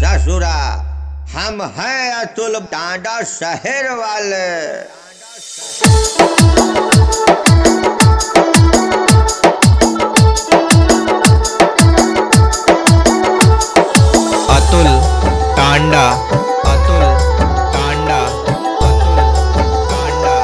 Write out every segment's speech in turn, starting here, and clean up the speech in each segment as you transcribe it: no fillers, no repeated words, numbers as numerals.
ससुरा, हम हैं अतुल टांडा शहर वाले। अतुल टांडा, अतुल टांडा, अतुल टांडा।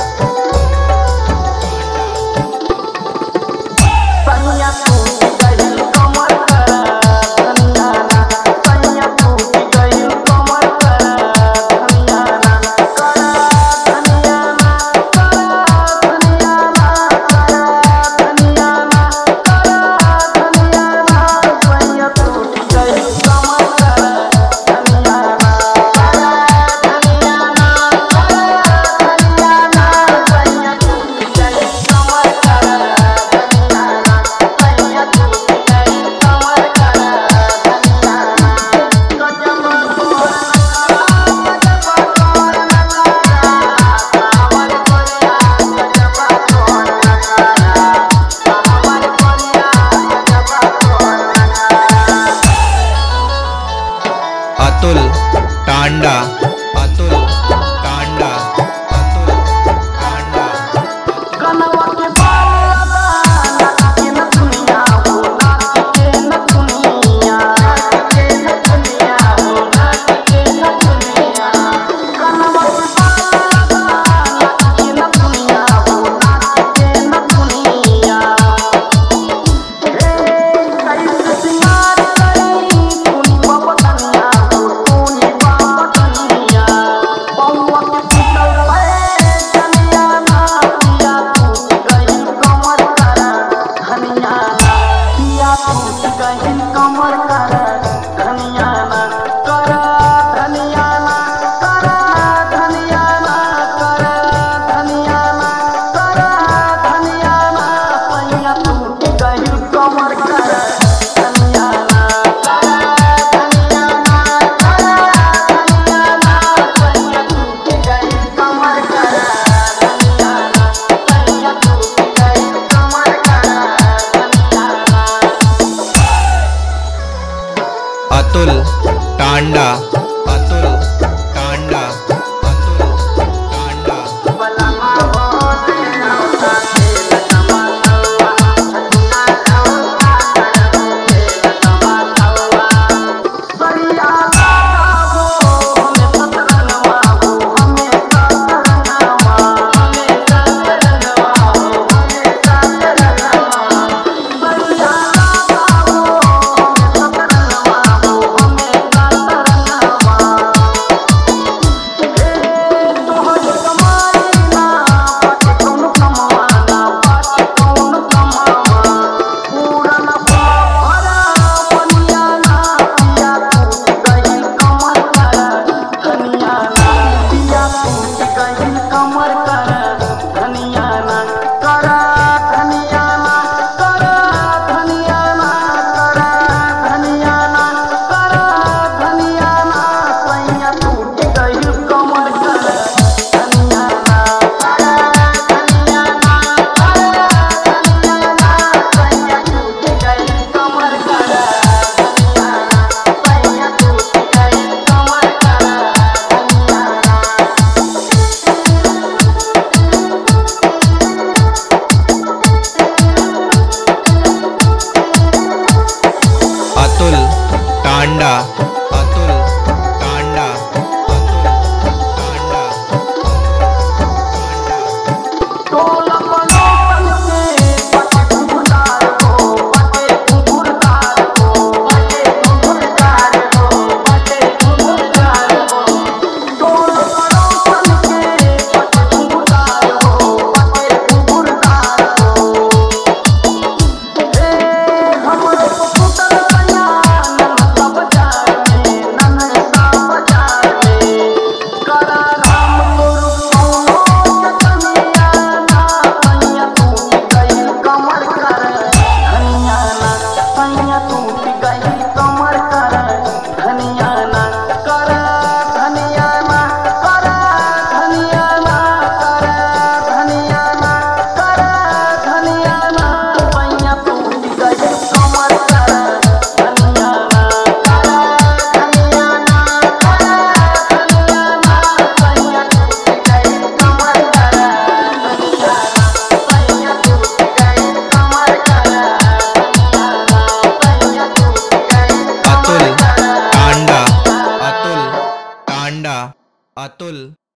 सैया टूट गइल कमर कर धनिया ना, सैया टूट गइल कमर कर धनिया ना, कर धनिया ना, कर धनिया ना, कर धनिया ना, कर धनिया ना, सैया टूट गइल कमर कर धनिया ना, कर धनिया ना, कर धनिया ना, सैया टूट गइल कमर कर धनिया ना, सैया टूट गइल कमर कर धनिया ना, गजब तोर हमर कोरिया गजब तोर नकारा, हमर कोरिया गजब तोर नकारा। अतुल टांडा, अतुल टांडा, अतुल टांडा। कनवा के बाल नाक के न दुनिया हो, नाक के न दुनिया, नाक के न दुनिया हो, नाक के न दुनिया। कनवा के बाल नाक के न दुनिया हो, नाक के न दुनिया। कैसे सिंगार करी तूनी बाबतनिया हो, तूनी बाबतनिया। बउआ के पुतल पे धनिया ना, पिया टूट गइल कमर कर धनिया ना, पिया टूट गइल कमर कर धनिया ना, कर धनिया ना, कर धनिया ना, कर धनिया ना, कर धनिया ना, सैया टूट गइल कमर कर धनिया ना, कर धनिया ना, कर धनिया ना, सैया टूट गइल कमर कर धनिया ना, सैया टूट गइल कमर कर धनिया ना। अतुल टांडा, अतुल टांडा, अतुल टांडा। बलमा होले नौका तेल कमालवा, छटना नौका करम तेल कमालवा। सरिया लगावो हमें सतरंगवा हो, हमें सतरंगवा, हमें सतरंगवा हो, हमें सतरंगवा। सरिया लगावो हमें सतरंगवा हो, हमें सतरंगवा। अतुल